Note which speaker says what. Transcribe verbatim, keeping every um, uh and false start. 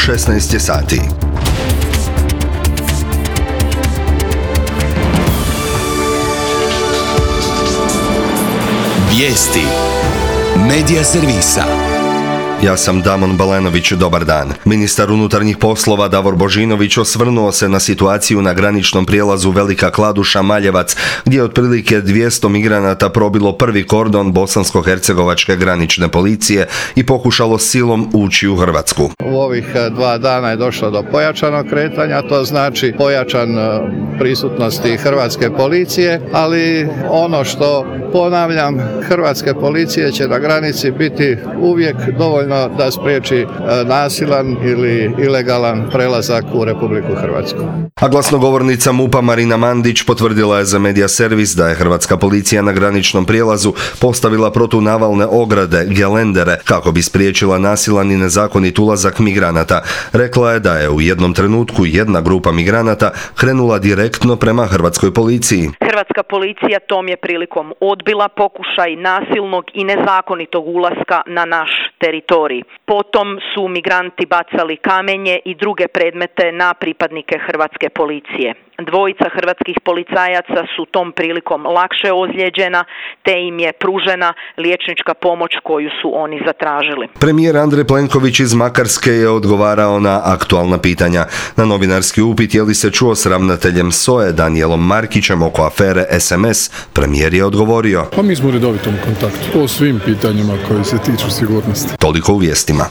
Speaker 1: šesnaest je sati.
Speaker 2: Vijesti Medija servisa.
Speaker 1: Ja sam Damon Balenović, dobar dan. Ministar unutarnjih poslova Davor Božinović osvrnuo se na situaciju na graničnom prijelazu Velika Kladuša-Maljevac, gdje je otprilike dvjesto migranata probilo prvi kordon bosansko-hercegovačke granične policije i pokušalo silom ući u Hrvatsku.
Speaker 3: U ovih dva dana je došlo do pojačanog kretanja, to znači pojačan prisutnosti hrvatske policije, ali ono što ponavljam, hrvatske policije će na granici biti uvijek dovoljno da spriječi nasilan ili ilegalan prelazak u Republiku Hrvatsku.
Speaker 1: A glasnogovornica MUP-a Marina Mandić potvrdila je za Medija servis da je hrvatska policija na graničnom prijelazu postavila protunavalne ograde, gelendere, kako bi spriječila nasilan i nezakonit ulazak migranata. Rekla je da je u jednom trenutku jedna grupa migranata krenula direktno prema hrvatskoj policiji.
Speaker 4: Hrvatska policija tom je prilikom odbila pokušaj nasilnog i nezakonitog ulaska na naš teritorij. Potom su migranti bacali kamenje i druge predmete na pripadnike hrvatske policije. Dvojica hrvatskih policajaca su tom prilikom lakše ozlijeđena, te im je pružena liječnička pomoć koju su oni zatražili.
Speaker 1: Premijer Andrej Plenković iz Makarske je odgovarao na aktualna pitanja. Na novinarski upit je li se čuo s ravnateljem S O E Danijelom Markićem oko afere S M S, premijer je odgovorio:
Speaker 5: Pa mi smo u redovitom kontaktu po svim pitanjima koji se tiču sigurnosti.
Speaker 1: Toliko u vijestima.